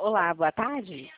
Olá, boa tarde.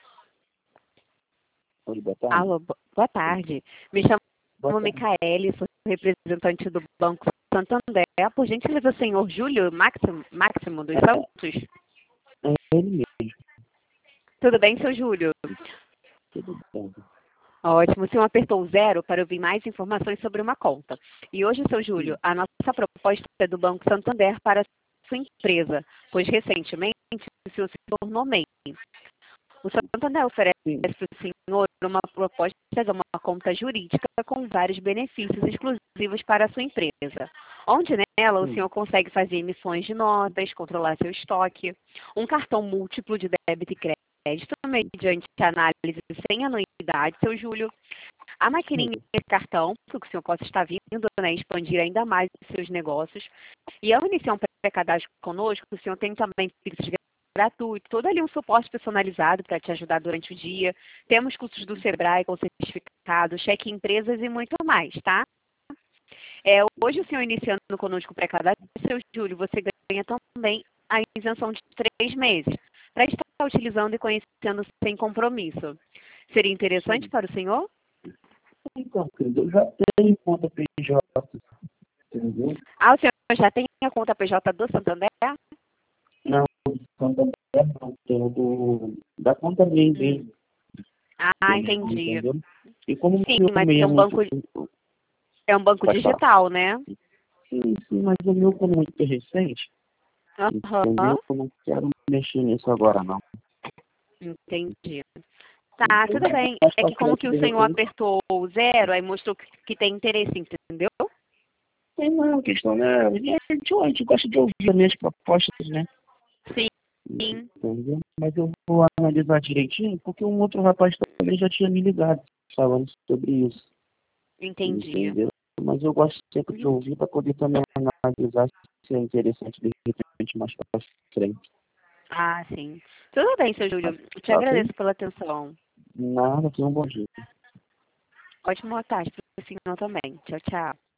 Oi, boa tarde. Alô, boa tarde. Me chamo Boa tarde. Micaele, sou representante do Banco Santander. Por gentileza, senhor Júlio Máximo dos Santos? É ele mesmo, Tudo bem, seu Júlio? tudo bem. Ótimo. O senhor apertou o 0 para ouvir mais informações sobre uma conta. E hoje, seu Júlio, a nossa proposta é do Banco Santander para a sua empresa, pois recentemente o senhor se tornou MEI. O Santander oferece Sim, para o senhor uma proposta de uma conta jurídica com vários benefícios exclusivos para a sua empresa, onde nela o sim, senhor consegue fazer emissões de notas, controlar seu estoque, um cartão múltiplo de débito e crédito mediante análise sem anuidade, seu Júlio, a maquininha sim. de cartão, para que o senhor possa estar vindo, né, expandir ainda mais os seus negócios. E ao iniciar um pré-cadastro conosco, o senhor tem também Pix gratuito, todo ali um suporte personalizado para te ajudar durante o dia. Temos cursos do Sebrae com certificado, cheque empresas e muito mais, tá? Hoje o senhor iniciando conosco o pré-cadastro, seu Júlio, você ganha também a isenção de 3 meses, para estar utilizando e conhecendo sem compromisso. Seria interessante Sim. para o senhor? Então, querido, eu já tenho conta PJ, entendeu? Ah, o senhor já tem a conta PJ do Santander? Não, conta não, tenho da conta MEI Hum. mesmo, Ah, entendi. entendeu? E como o Sim, meu mas MEI é é um muito... banco Pode falar. digital, né? Sim, sim, mas o meu como é muito recente, Aham, entendeu? Eu não quero mexer nisso agora, não. entendi. Tá, Entendeu? tudo bem. Mais É pra que como frente, que o de senhor repente, apertou o 0, aí mostrou que tem interesse, entendeu? tem uma questão, né? A gente gosta de ouvir as minhas propostas, né? Sim, Entendeu? Mas eu vou analisar direitinho, porque um outro rapaz também já tinha me ligado falando sobre isso. entendi. Entendeu? Mas eu gosto sempre de Uhum. ouvir para poder também analisar se é interessante de repente mais para frente. Ah, sim. Tudo bem, seu Júlio. Te Tá ok? agradeço pela atenção. Nada, tenha um bom dia. Ótima tarde para o senhor também. Tchau, tchau.